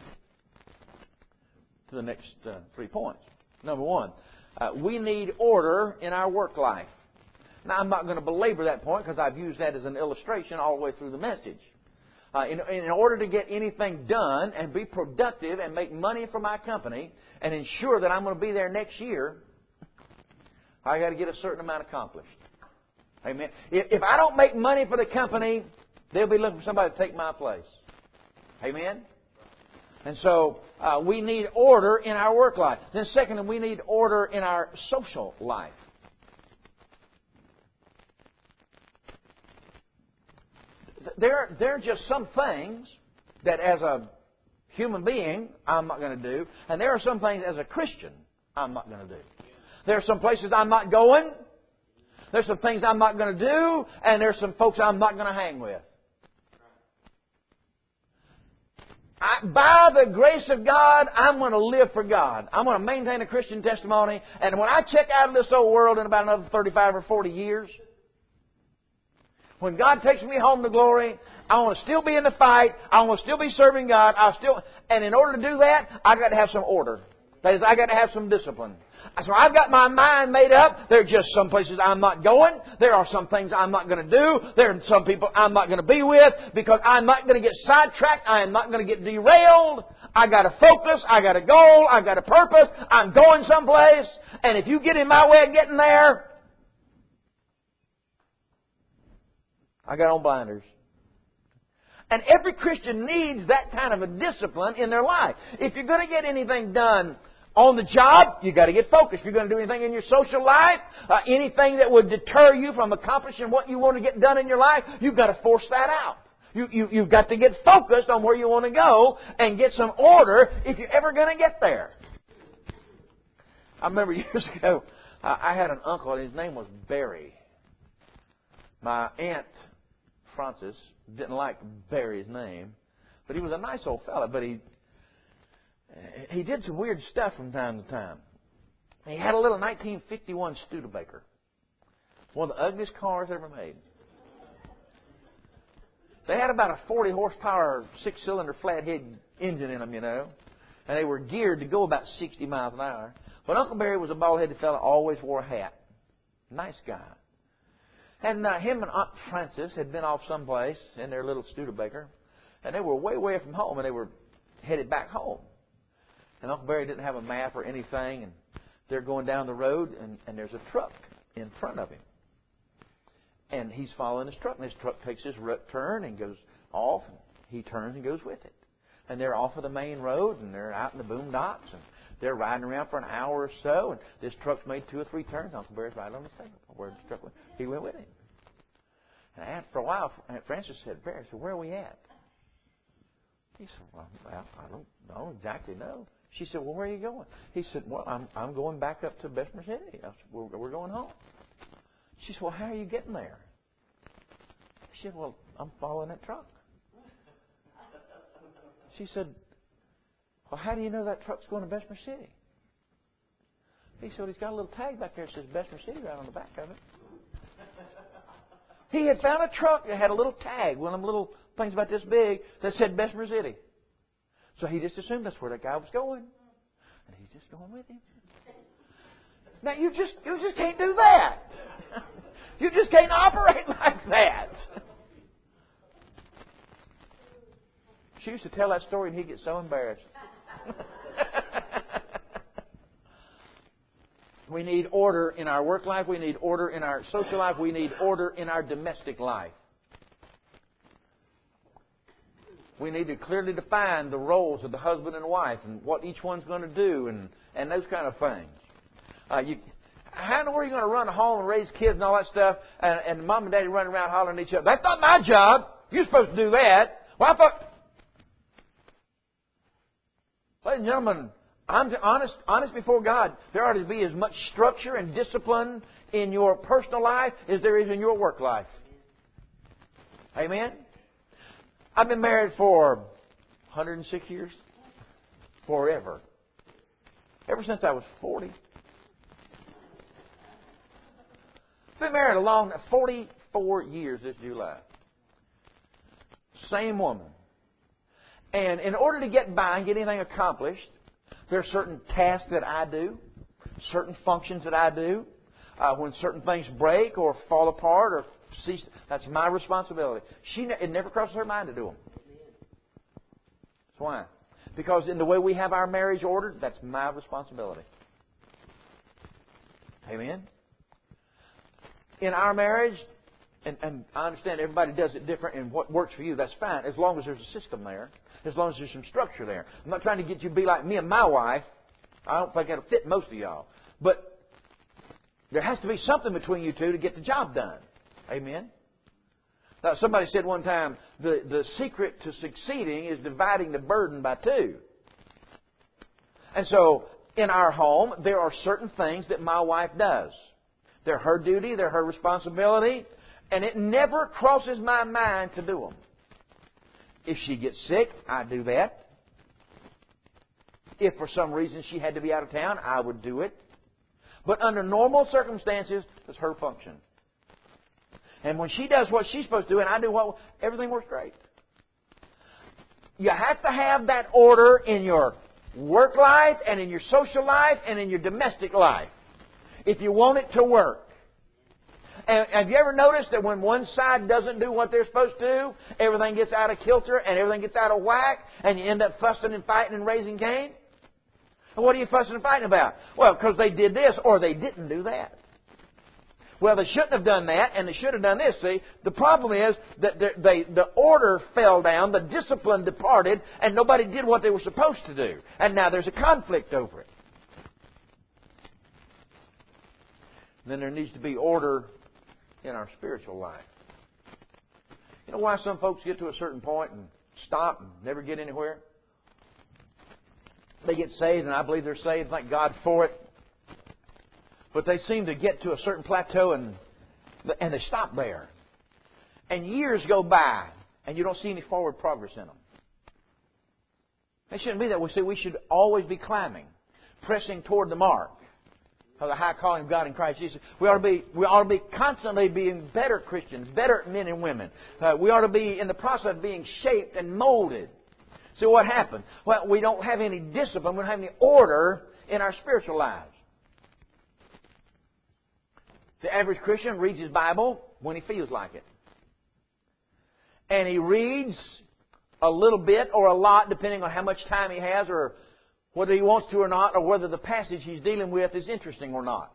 Speaker 1: to the next uh, three points. Number one, uh, we need order in our work life. Now, I'm not going to belabor that point because I've used that as an illustration all the way through the message. Uh, in, in order to get anything done and be productive and make money for my company and ensure that I'm going to be there next year, I got to get a certain amount accomplished. Amen. If, if I don't make money for the company, they'll be looking for somebody to take my place. Amen. And so uh, we need order in our work life. Then secondly, we need order in our social life. There, there are just some things that as a human being I'm not going to do, and there are some things as a Christian I'm not going to do. There are some places I'm not going. There's some things I'm not going to do, and there's some folks I'm not going to hang with. I, by the grace of God, I'm going to live for God. I'm going to maintain a Christian testimony, and when I check out of this old world in about another thirty-five or forty years, when God takes me home to glory, I want to still be in the fight. I want to still be serving God. I still, and in order to do that, I've got to have some order. That is, I've got to have some discipline. So I've got my mind made up. There are just some places I'm not going. There are some things I'm not going to do. There are some people I'm not going to be with because I'm not going to get sidetracked. I am not going to get derailed. I got a focus. I got a goal. I got a purpose. I'm going someplace. And if you get in my way of getting there, I got on blinders. And every Christian needs that kind of a discipline in their life. If you're going to get anything done on the job, you've got to get focused. If you're going to do anything in your social life, uh, anything that would deter you from accomplishing what you want to get done in your life, you've got to force that out. You, you, you've got to get focused on where you want to go and get some order if you're ever going to get there. I remember years ago, I had an uncle, and his name was Barry. My aunt, Frances, didn't like Barry's name, but he was a nice old fella, but he he did some weird stuff from time to time. He had a little nineteen fifty-one Studebaker, one of the ugliest cars ever made. They had about a forty horsepower, six-cylinder flathead engine in them, you know, and they were geared to go about sixty miles an hour. But Uncle Barry was a bald-headed fella, always wore a hat. Nice guy. And uh, him and Aunt Frances had been off someplace in their little Studebaker, and they were way away from home, and they were headed back home. And Uncle Barry didn't have a map or anything, and they're going down the road, and, and there's a truck in front of him. And he's following his truck, and his truck takes his turn and goes off, and he turns and goes with it. And they're off of the main road, and they're out in the boondocks, and they're riding around for an hour or so, and this truck's made two or three turns. Uncle Barry's right on his tail. Where the truck went, he went with him. And after a while, Aunt Frances said, "Barry, so where are we at?" He said, "Well, I don't, I don't exactly know." She said, "Well, where are you going?" He said, "Well, I'm I'm going back up to Bessemer City. I said, we're, we're going home." She said, "Well, how are you getting there?" He said, "Well, I'm following that truck." She said, "Well, how do you know that truck's going to Bessemer City?" He said, "He's got a little tag back there that says Bessemer City right on the back of it." He had found a truck that had a little tag, one of them little things about this big, that said Bessemer City. So he just assumed that's where that guy was going. And he's just going with him. Now, you just you just can't do that. You just can't operate like that. She used to tell that story and he'd get so embarrassed. We need order in our work life. We need order in our social life. We need order in our domestic life. We need to clearly define the roles of the husband and wife and what each one's going to do and, and those kind of things. Uh, you, how in the world are you going to run a home and raise kids and all that stuff and, and mom and daddy running around hollering at each other? That's not my job. You're supposed to do that. Well, I thought... Ladies and gentlemen, I'm honest, honest before God. There ought to be as much structure and discipline in your personal life as there is in your work life. Amen? I've been married for one hundred six years. Forever. Ever since I was forty. Been married a long, forty-four years this July. Same woman. And in order to get by and get anything accomplished, there are certain tasks that I do, certain functions that I do. Uh, when certain things break or fall apart or cease, that's my responsibility. She, it never crosses her mind to do them. why? Because in the way we have our marriage ordered, that's my responsibility. Amen? In our marriage, and, and I understand everybody does it different, and what works for you, that's fine, as long as there's a system there, as long as there's some structure there. I'm not trying to get you to be like me and my wife. I don't think that'll fit most of y'all. But there has to be something between you two to get the job done. Amen? Now, somebody said one time, the, the secret to succeeding is dividing the burden by two. And so, in our home, there are certain things that my wife does. They're her duty, they're her responsibility, and it never crosses my mind to do them. If she gets sick, I do that. If for some reason she had to be out of town, I would do it. But under normal circumstances, it's her function. And when she does what she's supposed to do and I do what, everything works great. You have to have that order in your work life and in your social life and in your domestic life if you want it to work. And have you ever noticed that when one side doesn't do what they're supposed to do, everything gets out of kilter and everything gets out of whack and you end up fussing and fighting and raising Cain? And what are you fussing and fighting about? Well, because they did this or they didn't do that. Well, they shouldn't have done that, and they should have done this. See, the problem is that they, they, the order fell down, the discipline departed, and nobody did what they were supposed to do. And now there's a conflict over it. Then there needs to be order in our spiritual life. You know why some folks get to a certain point and stop and never get anywhere? They get saved, and I believe they're saved. Thank God for it. But they seem to get to a certain plateau and and they stop there. And years go by and you don't see any forward progress in them. It shouldn't be that way. See, we should always be climbing, pressing toward the mark of the high calling of God in Christ Jesus. We ought to be, we ought to be constantly being better Christians, better men and women. Uh, we ought to be in the process of being shaped and molded. See what happened? Well, we don't have any discipline. We don't have any order in our spiritual lives. The average Christian reads his Bible when he feels like it. And he reads a little bit or a lot, depending on how much time he has, or whether he wants to or not, or whether the passage he's dealing with is interesting or not.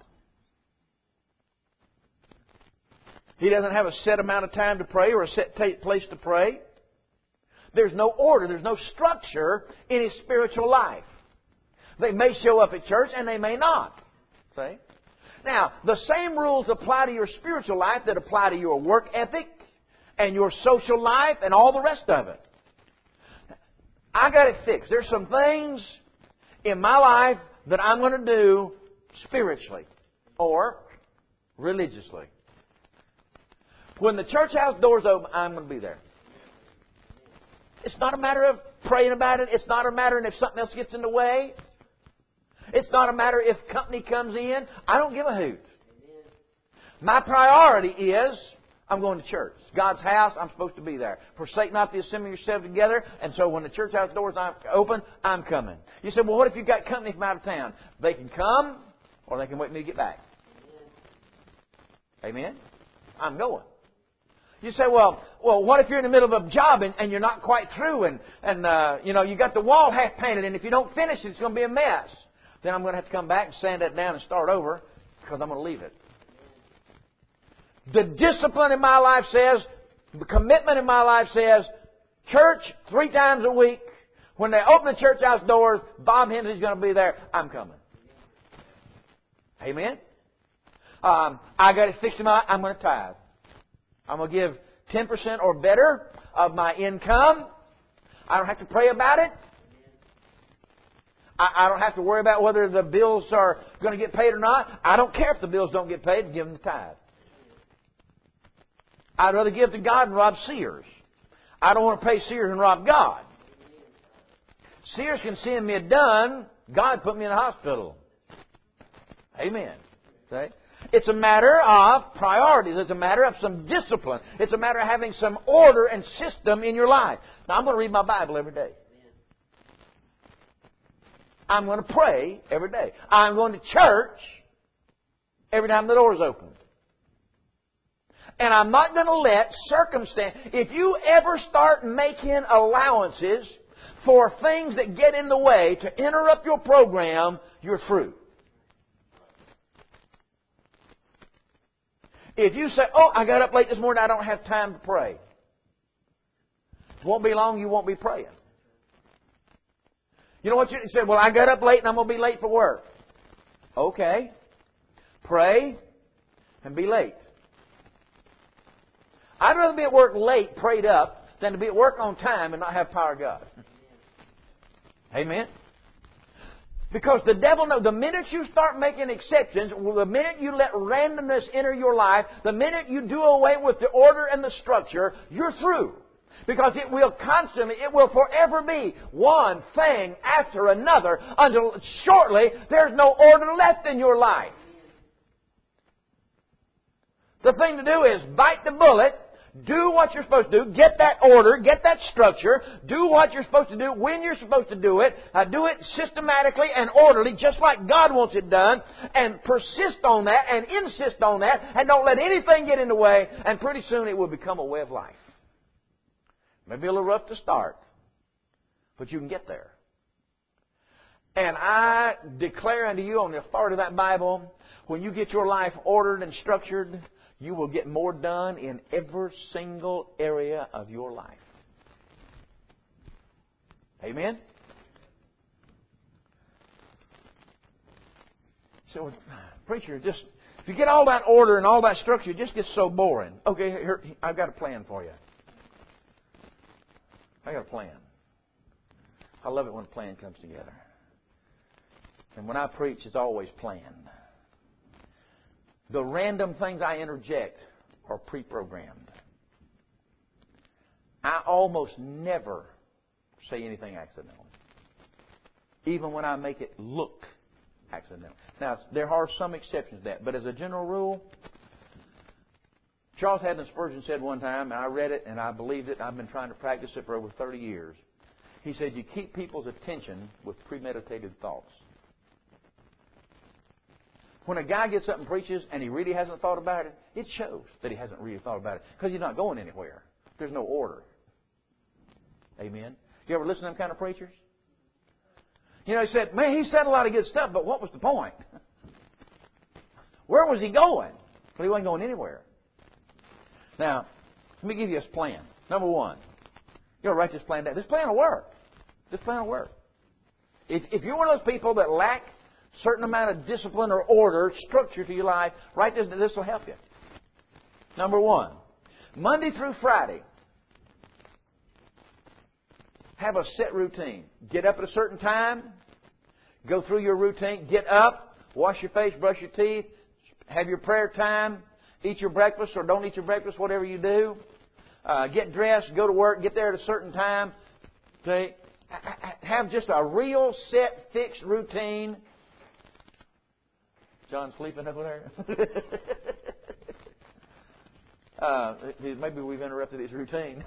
Speaker 1: He doesn't have a set amount of time to pray or a set place to pray. There's no order, there's no structure in his spiritual life. They may show up at church and they may not. See? Now, the same rules apply to your spiritual life that apply to your work ethic and your social life and all the rest of it. I got it fixed. There's some things in my life that I'm going to do spiritually or religiously. When the church house doors open, I'm going to be there. It's not a matter of praying about it. It's not a matter of if something else gets in the way. It's not a matter if company comes in. I don't give a hoot. My priority is I'm going to church. It's God's house. I'm supposed to be there. Forsake not the assembling yourself together. And so when the church house doors are open, I'm coming. You say, well, what if you've got company from out of town? They can come or they can wait for me to get back. Amen? I'm going. You say, well, well, what if you're in the middle of a job and, and you're not quite through and, and uh, you know, you got the wall half painted and if you don't finish it, it's going to be a mess. Then I'm going to have to come back and sand that down and start over because I'm going to leave it. The discipline in my life says, the commitment in my life says, church three times a week. When they open the church house doors, Bob Hensley's going to be there. I'm coming. Amen? Um, I got it fixed in my life. I'm going to tithe. I'm going to give ten percent or better of my income. I don't have to pray about it. I don't have to worry about whether the bills are going to get paid or not. I don't care if the bills don't get paid. Give them the tithe. I'd rather give to God than rob Sears. I don't want to pay Sears and rob God. Sears can send me a done. God put me in the hospital. Amen. See? It's a matter of priorities. It's a matter of some discipline. It's a matter of having some order and system in your life. Now, I'm going to read my Bible every day. I'm going to pray every day. I'm going to church every time the door is open. And I'm not going to let circumstance... If you ever start making allowances for things that get in the way to interrupt your program, you're through. If you say, oh, I got up late this morning, I don't have time to pray. It won't be long, you won't be praying. You know what you said? Well, I got up late and I'm going to be late for work. Okay. Pray and be late. I'd rather be at work late, prayed up, than to be at work on time and not have power of God. Amen? Because the devil knows, the minute you start making exceptions, the minute you let randomness enter your life, the minute you do away with the order and the structure, you're through. Because it will constantly, it will forever be one thing after another until shortly there's no order left in your life. The thing to do is bite the bullet, do what you're supposed to do, get that order, get that structure, do what you're supposed to do when you're supposed to do it, uh, do it systematically and orderly, just like God wants it done, and persist on that and insist on that, and don't let anything get in the way, and pretty soon it will become a way of life. Maybe a little rough to start, but you can get there. And I declare unto you on the authority of that Bible, when you get your life ordered and structured, you will get more done in every single area of your life. Amen? So, preacher, just if you get all that order and all that structure, it just gets so boring. Okay, here, I've got a plan for you. I got a plan. I love it when a plan comes together. And when I preach, it's always planned. The random things I interject are pre-programmed. I almost never say anything accidental, even when I make it look accidental. Now, there are some exceptions to that, but as a general rule, Charles Haddon Spurgeon said one time, and I read it and I believed it, and I've been trying to practice it for over thirty years. He said, you keep people's attention with premeditated thoughts. When a guy gets up and preaches and he really hasn't thought about it, it shows that he hasn't really thought about it because he's not going anywhere. There's no order. Amen? You ever listen to them kind of preachers? You know, he said, man, he said a lot of good stuff, but what was the point? Where was he going? Well, he wasn't going anywhere. Now, let me give you his plan. Number one, you got to write this plan down. This plan will work. This plan will work. If, if you're one of those people that lack a certain amount of discipline or order, structure to your life, write this. This will help you. Number one, Monday through Friday, have a set routine. Get up at a certain time. Go through your routine. Get up. Wash your face. Brush your teeth. Have your prayer time. Eat your breakfast or don't eat your breakfast, whatever you do. Uh, get dressed. Go to work. Get there at a certain time. See? Have just a real set, fixed routine. John sleeping over there? uh, maybe we've interrupted his routine.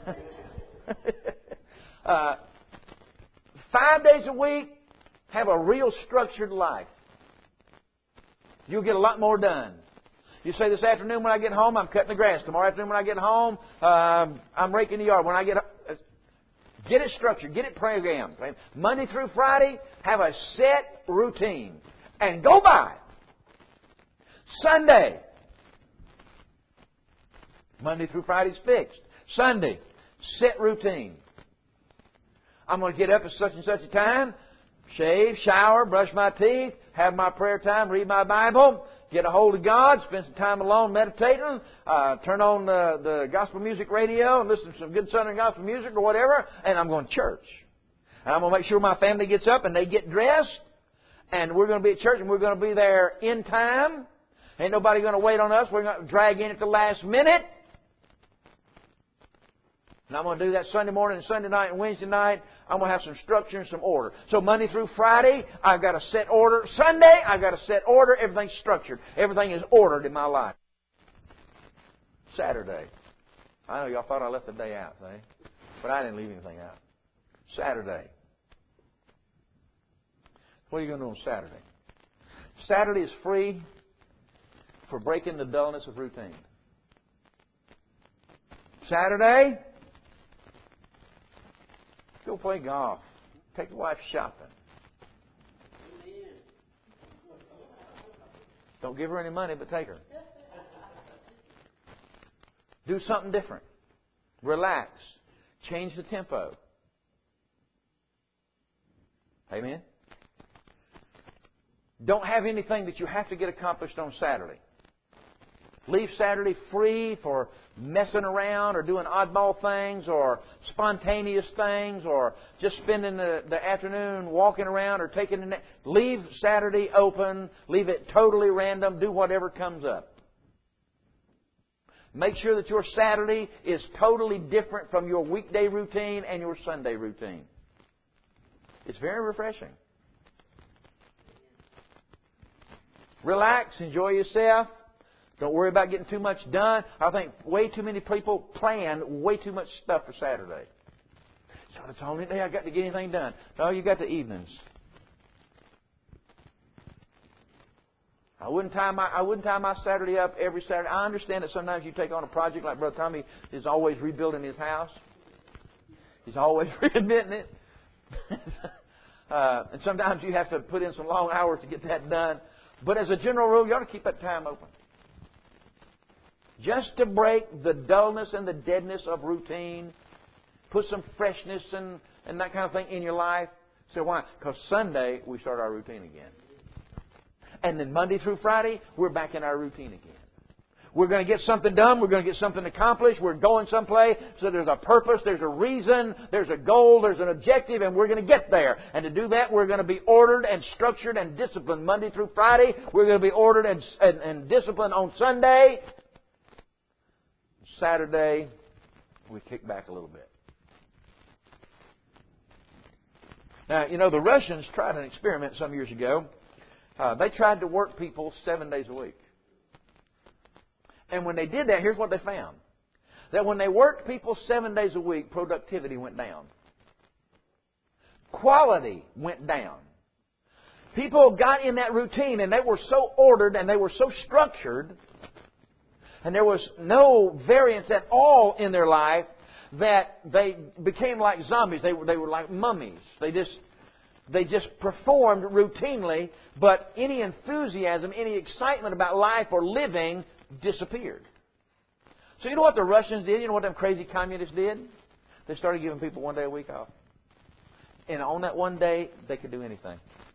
Speaker 1: Uh, five days a week, have a real structured life. You'll get a lot more done. You say this afternoon when I get home, I'm cutting the grass. Tomorrow afternoon when I get home, um, I'm raking the yard. When I get get it structured, get it programmed. Monday through Friday, have a set routine. And go by it. Sunday. Monday through Friday's fixed. Sunday, set routine. I'm going to get up at such and such a time, shave, shower, brush my teeth, have my prayer time, read my Bible, get a hold of God, spend some time alone meditating, uh, turn on the, the gospel music radio and listen to some good Southern gospel music or whatever, and I'm going to church. And I'm going to make sure my family gets up and they get dressed, and we're going to be at church and we're going to be there in time. Ain't nobody going to wait on us. We're going to drag in at the last minute. And I'm going to do that Sunday morning and Sunday night and Wednesday night. I'm going to have some structure and some order. So Monday through Friday, I've got a set order. Sunday, I've got a set order. Everything's structured. Everything is ordered in my life. Saturday. I know y'all thought I left the day out, see? But I didn't leave anything out. Saturday. What are you going to do on Saturday? Saturday is free for breaking the dullness of routine. Saturday, go play golf. Take the wife shopping. Don't give her any money, but take her. Do something different. Relax. Change the tempo. Amen? Don't have anything that you have to get accomplished on Saturday. Leave Saturday free for messing around or doing oddball things or spontaneous things or just spending the, the afternoon walking around or taking a nap. Leave Saturday open. Leave it totally random. Do whatever comes up. Make sure that your Saturday is totally different from your weekday routine and your Sunday routine. It's very refreshing. Relax. Enjoy yourself. Don't worry about getting too much done. I think way too many people plan way too much stuff for Saturday. So it's the only day I got to get anything done. No, you got the evenings. I wouldn't tie my I wouldn't tie my Saturday up every Saturday. I understand that sometimes you take on a project like Brother Tommy is always rebuilding his house. He's always reinventing it. uh, and sometimes you have to put in some long hours to get that done. But as a general rule, you ought to keep that time open. Just to break the dullness and the deadness of routine. Put some freshness and, and that kind of thing in your life. So why? Because Sunday, we start our routine again. And then Monday through Friday, we're back in our routine again. We're going to get something done. We're going to get something accomplished. We're going someplace. So there's a purpose. There's a reason. There's a goal. There's an objective. And we're going to get there. And to do that, we're going to be ordered and structured and disciplined Monday through Friday. We're going to be ordered and, and, and disciplined on Sunday. Saturday, we kick back a little bit. Now, you know, the Russians tried an experiment some years ago. Uh, they tried to work people seven days a week. And when they did that, here's what they found. That when they worked people seven days a week, productivity went down. Quality went down. People got in that routine and they were so ordered and they were so structured and there was no variance at all in their life that they became like zombies. They were, they were like mummies. They just, they just performed routinely, but any enthusiasm, any excitement about life or living disappeared. So you know what the Russians did? You know what them crazy communists did? They started giving people one day a week off. And on that one day, they could do anything.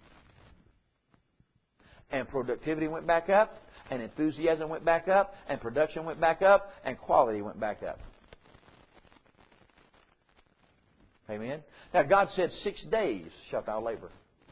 Speaker 1: And productivity went back up, and enthusiasm went back up, and production went back up, and quality went back up. Amen? Now, God said, six days shalt thou labor.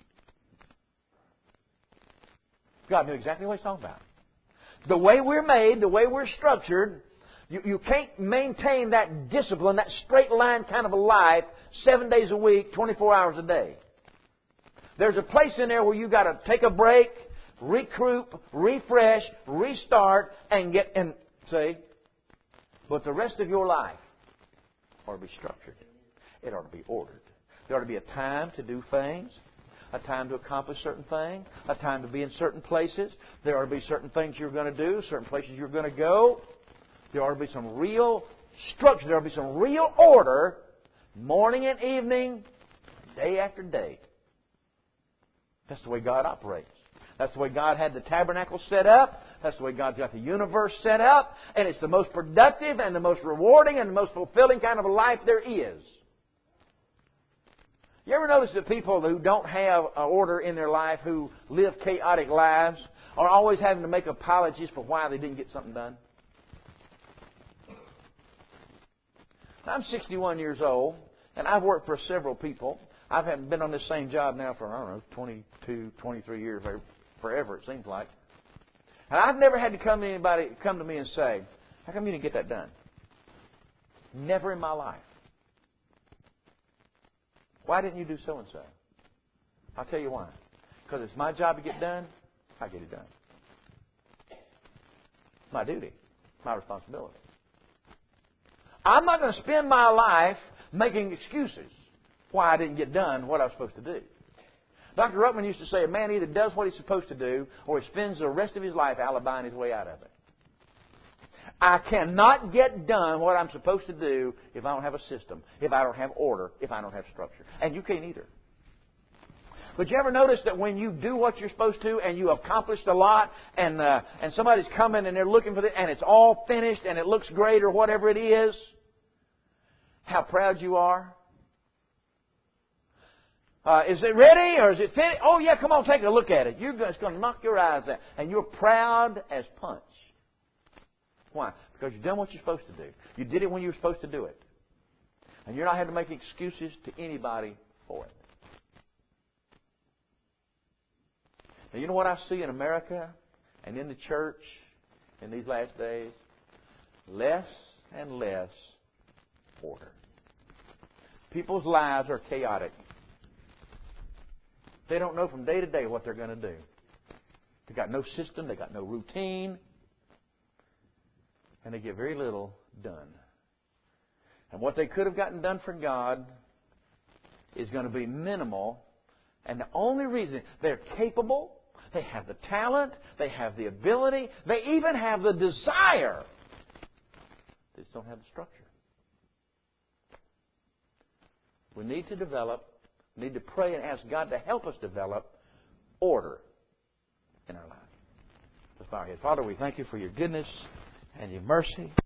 Speaker 1: God knew exactly what He's talking about. The way we're made, the way we're structured, you, you can't maintain that discipline, that straight line kind of a life, seven days a week, twenty-four hours a day. There's a place in there where you've got to take a break, recruit, refresh, restart, and get, and see, but the rest of your life ought to be structured. It ought to be ordered. There ought to be a time to do things, a time to accomplish certain things, a time to be in certain places. There ought to be certain things you're going to do, certain places you're going to go. There ought to be some real structure. There ought to be some real order, morning and evening, day after day. That's the way God operates. That's the way God had the tabernacle set up. That's the way God's got the universe set up. And it's the most productive and the most rewarding and the most fulfilling kind of a life there is. You ever notice that people who don't have an order in their life, who live chaotic lives, are always having to make apologies for why they didn't get something done? I'm sixty-one years old, and I've worked for several people. I've been on this same job now for, I don't know, twenty-two, twenty-three years, forever it seems like. And I've never had to come to anybody come to me and say, how come you didn't get that done? Never in my life. Why didn't you do so-and-so? I'll tell you why. Because it's my job to get done, I get it done. My duty, my responsibility. I'm not going to spend my life making excuses why I didn't get done what I was supposed to do. Doctor Ruckman used to say a man either does what he's supposed to do or he spends the rest of his life alibiing his way out of it. I cannot get done what I'm supposed to do if I don't have a system, if I don't have order, if I don't have structure. And you can't either. But you ever notice that when you do what you're supposed to and you accomplished a lot and uh, and somebody's coming and they're looking for it and it's all finished and it looks great or whatever it is, how proud you are? Uh, is it ready or is it finished? Oh yeah, come on, take a look at it. You're just going to knock your eyes out. And you're proud as punch. Why? Because you've done what you're supposed to do. You did it when you were supposed to do it. And you're not having to make excuses to anybody for it. Now, you know what I see in America and in the church in these last days? Less and less order. People's lives are chaotic. They don't know from day to day what they're going to do. They've got no system. They've got no routine. And they get very little done. And what they could have gotten done for God is going to be minimal. And the only reason they're capable, they have the talent, they have the ability, they even have the desire. They just don't have the structure. We need to develop, we need to pray and ask God to help us develop order in our lives. Let's bow our heads. Father, we thank you for your goodness and your mercy.